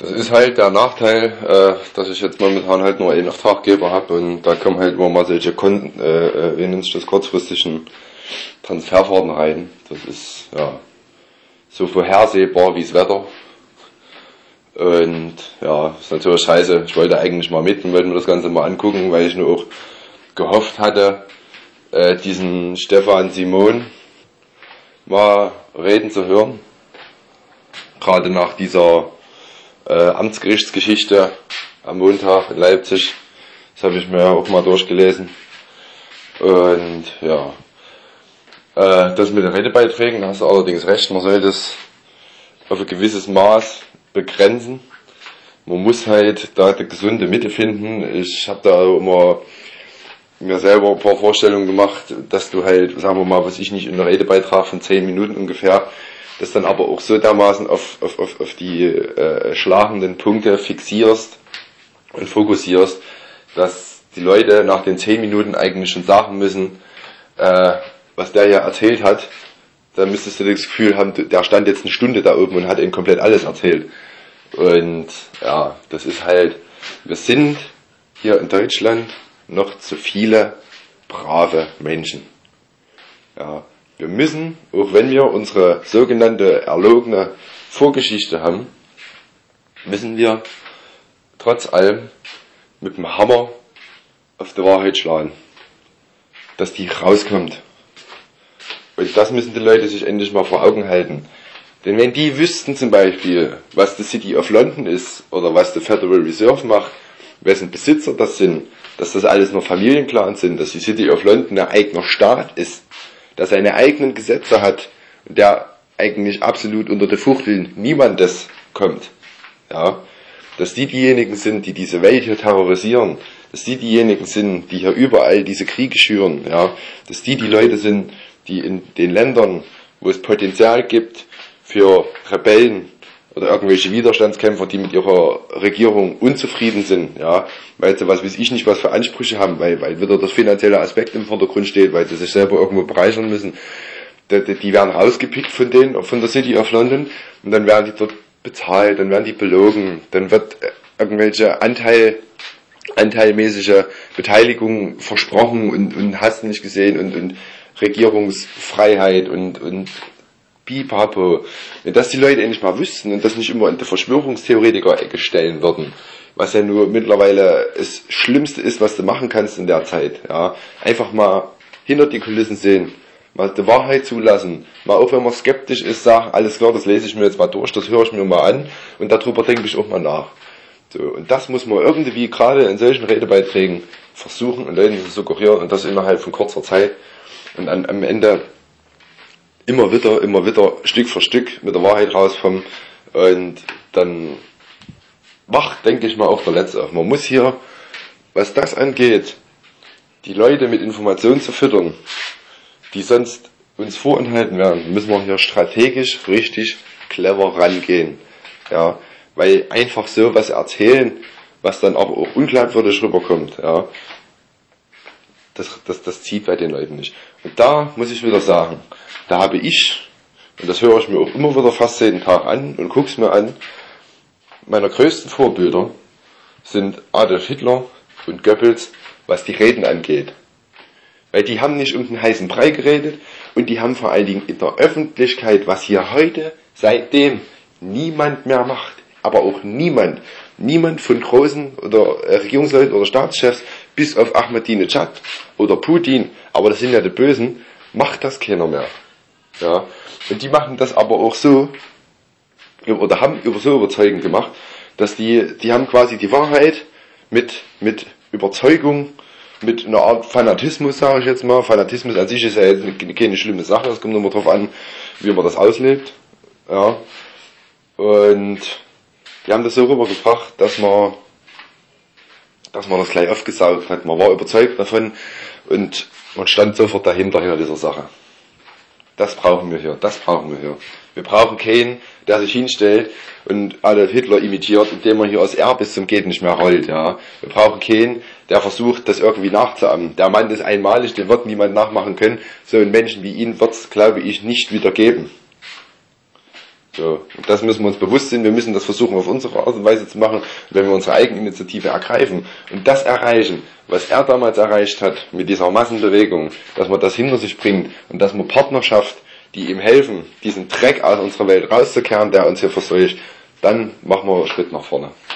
Das ist halt der Nachteil, dass ich jetzt momentan halt nur einen Auftraggeber habe und da kommen halt immer mal solche wie nennt sich das, kurzfristigen Transferfahrten rein. Das ist ja so vorhersehbar wie das Wetter. Und ja, ist natürlich scheiße. Ich wollte eigentlich mal mit und wollte mir das Ganze mal angucken, weil ich nur auch gehofft hatte, diesen Stefan Simon mal reden zu hören. Gerade nach dieser Amtsgerichtsgeschichte am Montag in Leipzig. Das habe ich mir auch mal durchgelesen. Und ja, das mit den Redebeiträgen, da hast du allerdings recht, man soll das auf ein gewisses Maß begrenzen. Man muss halt da eine gesunde Mitte finden. Ich habe da immer mir selber ein paar Vorstellungen gemacht, dass du halt, sagen wir mal, was ich nicht, in einem Redebeitrag von 10 Minuten ungefähr, das dann aber auch so dermaßen auf die schlagenden Punkte fixierst und fokussierst, dass die Leute nach den 10 Minuten eigentlich schon sagen müssen, was der ja erzählt hat. Dann müsstest du das Gefühl haben, der stand jetzt eine Stunde da oben und hat ihnen komplett alles erzählt. Und ja, das ist halt, wir sind hier in Deutschland noch zu viele brave Menschen. Ja, wir müssen, auch wenn wir unsere sogenannte erlogene Vorgeschichte haben, müssen wir trotz allem mit dem Hammer auf die Wahrheit schlagen, dass die rauskommt. Und das müssen die Leute sich endlich mal vor Augen halten. Denn wenn die wüssten zum Beispiel, was die City of London ist oder was die Federal Reserve macht, wessen Besitzer das sind, dass das alles nur Familienclans sind, dass die City of London ein eigener Staat ist, dass er seine eigenen Gesetze hat und der eigentlich absolut unter die Fuchtel niemandes kommt. Ja, dass die diejenigen sind, die diese Welt hier terrorisieren, dass die diejenigen sind, die hier überall diese Kriege schüren, ja, dass die Leute sind, die in den Ländern, wo es Potenzial gibt für Rebellen oder irgendwelche Widerstandskämpfer, die mit ihrer Regierung unzufrieden sind, ja, weil sie was weiß ich nicht, was für Ansprüche haben, weil wieder das finanzielle Aspekt im Vordergrund steht, weil sie sich selber irgendwo bereichern müssen, die werden rausgepickt von der City of London und dann werden die dort bezahlt, dann werden die belogen, dann wird irgendwelche anteilmäßige Beteiligung versprochen und hast du nicht gesehen und Regierungsfreiheit und Pipapo. Wenn das die Leute endlich mal wüssten und das nicht immer in der Verschwörungstheoretiker-Ecke stellen würden, was ja nur mittlerweile das Schlimmste ist, was du machen kannst in der Zeit, ja, einfach mal hinter die Kulissen sehen, mal die Wahrheit zulassen, mal auch wenn man skeptisch ist, sagen, alles klar, das lese ich mir jetzt mal durch, das höre ich mir mal an und darüber denke ich auch mal nach. So, und das muss man irgendwie gerade in solchen Redebeiträgen versuchen und Leuten zu suggerieren und das innerhalb von kurzer Zeit und am Ende immer wieder Stück für Stück mit der Wahrheit rauskommen und dann wacht, denke ich mal, auch der Letzte auf. Man muss hier, was das angeht, die Leute mit Informationen zu füttern, die sonst uns vorenthalten werden, müssen wir hier strategisch richtig clever rangehen. Ja, weil einfach so was erzählen, was dann aber auch unglaubwürdig rüberkommt, ja, das zieht bei den Leuten nicht. Und da muss ich wieder sagen, da habe ich, und das höre ich mir auch immer wieder fast jeden Tag an und gucke es mir an, meine größten Vorbilder sind Adolf Hitler und Goebbels, was die Reden angeht. Weil die haben nicht um den heißen Brei geredet und die haben vor allen Dingen in der Öffentlichkeit, was hier heute seitdem niemand mehr macht, aber auch niemand von großen oder Regierungsleuten oder Staatschefs, bis auf Ahmadinejad oder Putin, aber das sind ja die Bösen, macht das keiner mehr. Ja, und die machen das aber auch so, oder haben so überzeugend gemacht, dass die haben quasi die Wahrheit mit Überzeugung, mit einer Art Fanatismus, sage ich jetzt mal. Fanatismus an sich ist ja jetzt keine schlimme Sache, es kommt nur drauf an, wie man das auslebt. Ja, und die haben das so rübergebracht, dass man das gleich aufgesaugt hat. Man war überzeugt davon und man stand sofort hinter dieser Sache. Das brauchen wir hier. Wir brauchen keinen, der sich hinstellt und Adolf Hitler imitiert, indem er hier aus R bis zum Geht nicht mehr rollt, ja. Wir brauchen keinen, der versucht, das irgendwie nachzuahmen. Der Mann ist einmalig, den wird niemand nachmachen können. So einen Menschen wie ihn wird es, glaube ich, nicht wieder geben. So, und das müssen wir uns bewusst sein, wir müssen das versuchen auf unsere Art und Weise zu machen, und wenn wir unsere Eigeninitiative ergreifen und das erreichen, was er damals erreicht hat mit dieser Massenbewegung, dass man das hinter sich bringt und dass man Partner schafft, die ihm helfen, diesen Dreck aus unserer Welt rauszukehren, der uns hier verseucht, dann machen wir einen Schritt nach vorne.